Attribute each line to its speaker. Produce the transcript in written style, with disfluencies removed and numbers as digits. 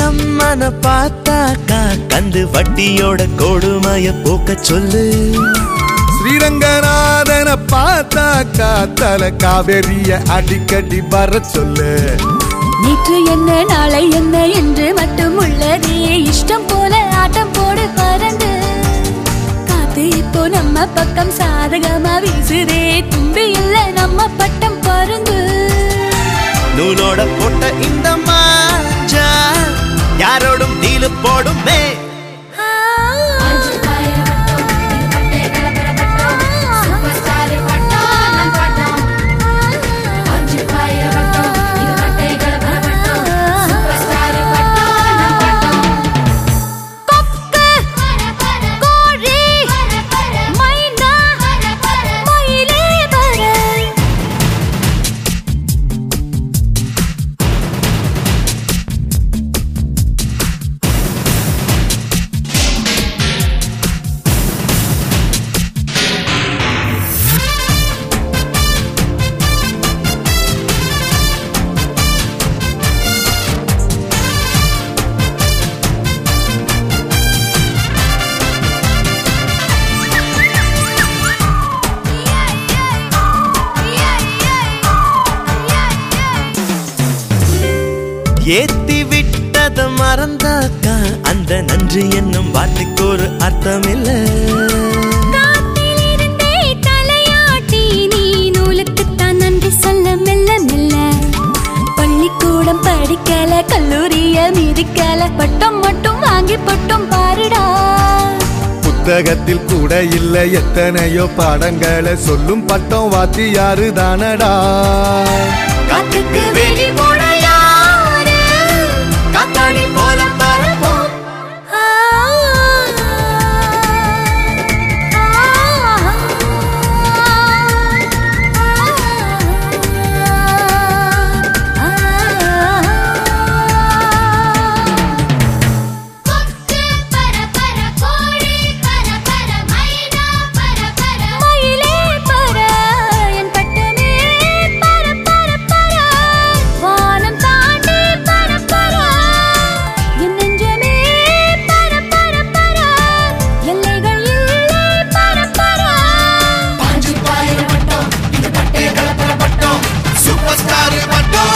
Speaker 1: அம்மன பார்த்தாக்கா கந்து வட்டியோட கொடுமைய போக்க சொல்லு.
Speaker 2: ஸ்ரீரங்கநாதன பார்த்தாக்கா தல காவேரிய அடிக்கடி வர சொல்லு.
Speaker 3: நேற்று என்ன நாளை என்ன என்று மட்டும் உள்ளதே, இஷ்டம் போல ஆட்டம் போடு பறந்து. காத்து இப்போ நம்ம பக்கம் சாதகமா வீசுதே, தும்பி இல்ல நம்ம பட்டம் பறந்து.
Speaker 1: நூலோட போட்ட இந்த மாஞ்சா யாரோடும் டீலு போடுமே. ஏத்தி விட்டத மறந்தாக்கா அந்த நன்றி என்னும் வார்த்தைக்கு ஒரு அர்த்தம் இல்ல.
Speaker 3: காத்திலிருந்தே தலையாட்டி நீ நூலுக்குத்தான் நன்றி சொல்ல மெல்ல மெல்ல. பள்ளிக்கூடம் படிக்கல, கல்லூரிய மிதிக்கல, பட்டம் மட்டும் வாங்கி பட்டம் பாருடா.
Speaker 2: புத்தகத்தில் கூட இல்ல எத்தனையோ பாடங்களை சொல்லும் பட்டம் வாத்தியாரு தானடா.
Speaker 1: காத்துக்கு வெளி போட யாரு காத்தாடி போல பரப்போம். Superstar